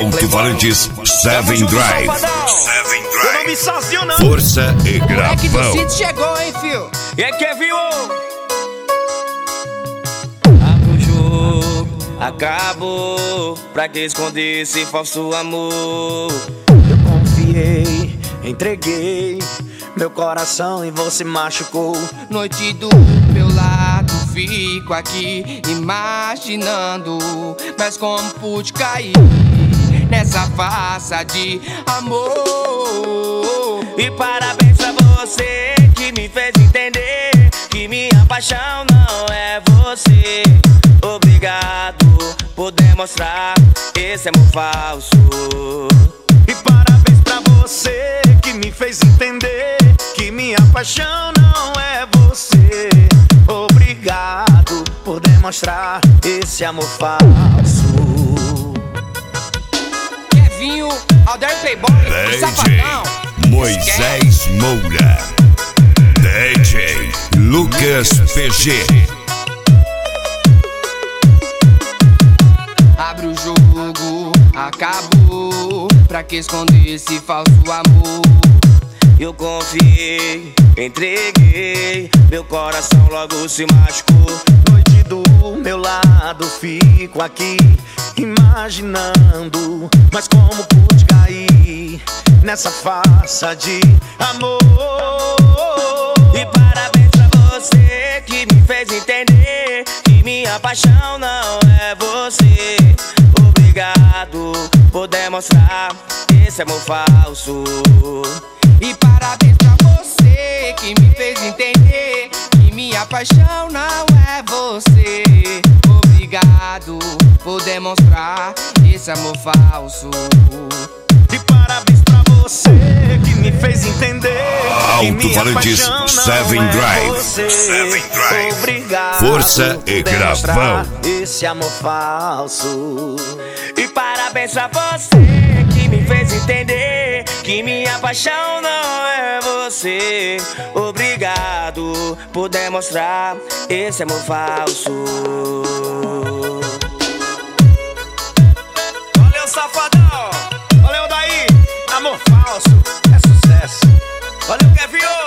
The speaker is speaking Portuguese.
Alto-falantes Seven Drive. Força e gravão. Moleque do sítio chegou, hein, fio? E aí, Kevin? Abre o jogo, acabou. Pra que esconder esse falso amor? Eu confiei, entreguei meu coração e você machucou. Noite do meu lado, fico aqui imaginando, mas como pude cair nessa farsa de amor. E parabéns pra você que me fez entender que minha paixão não é você. Obrigado por demonstrar esse amor falso. E parabéns pra você que me fez entender que minha paixão não é você. Obrigado por demonstrar esse amor falso. Kevinho, Alder Playboy, DJ Safadão. Moisés Moura. DJ Lucas PG. Abre o jogo, acabou. Pra que esconder esse falso amor? Eu confiei, entreguei, meu coração logo se machucou. Noite do meu lado, fico aqui imaginando, mas como pude cair nessa farsa de amor. E parabéns pra você que me fez entender que minha paixão não é você. Obrigado por demonstrar esse amor falso. E parabéns pra você que me fez entender que minha paixão não é você. Obrigado por demonstrar esse amor falso. E parabéns pra você que me fez entender que minha Alto-falantes paixão Seven não é Drive. você. Seven Drive. Obrigado Força e por demonstrar gravão. esse amor falso. E parabéns pra você que me fez entender que minha paixão não é você. Obrigado por demonstrar esse amor falso. Valeu, Safadão. Valeu, daí. Amor falso é sucesso. Valeu, Kevin!